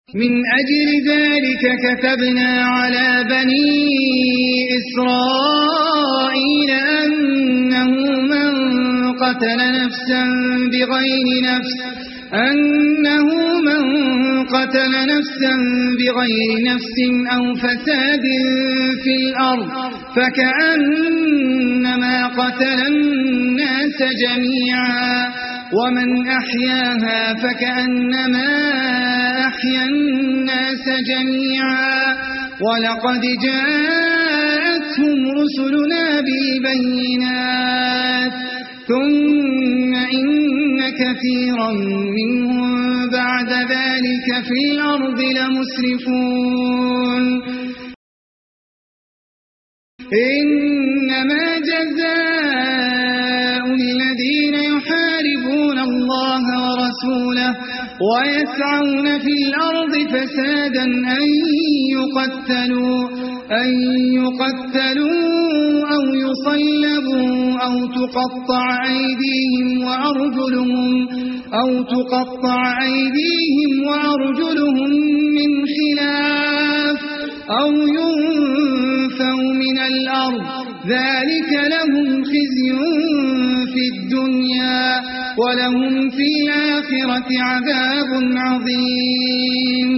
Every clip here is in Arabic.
من أجل ذلك كتبنا على بني إسرائيل أنه من قتل نفسا بغير نفس أو فساد في الأرض فكأنما قتل الناس جميعا ومن أحياها فكأنما أحيا الناس جميعا ولقد جاءتهم رسلنا بالبينات ثم إن كثيرا منهم بعد ذلك في الأرض لمسرفون إنما جزاء الذين يحاربون الله ورسوله ويسعون في الأرض فسادا أن يقتلوا أو يصلبوا أو تقطع أيديهم وأرجلهم من خلاف أو ينفوا من الأرض ذلك لهم خزي في الدنيا ولهم في الآخرة عذاب عظيم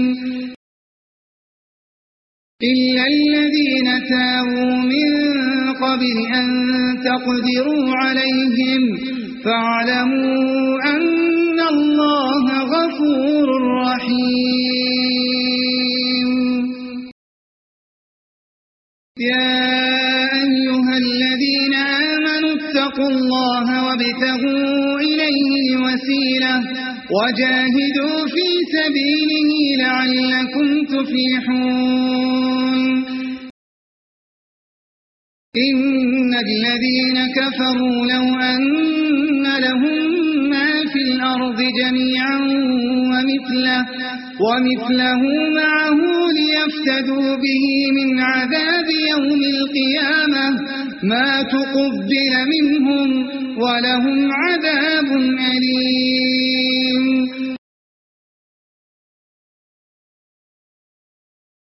إلا الذين تابوا من قبل أن تقدروا عليهم فاعلموا أن الله غفور رحيم يا أيها الذين آمنوا اتقوا الله وابتغوا إليه الوسيلة وجاهدوا في سبيله لعلكم تفلحون إن الذين كفروا لو أن لهم ما في الأرض جميعا ومثله معه ليفتدوا به من عذاب يوم القيامة ما تقبل منهم ولهم عذاب أليم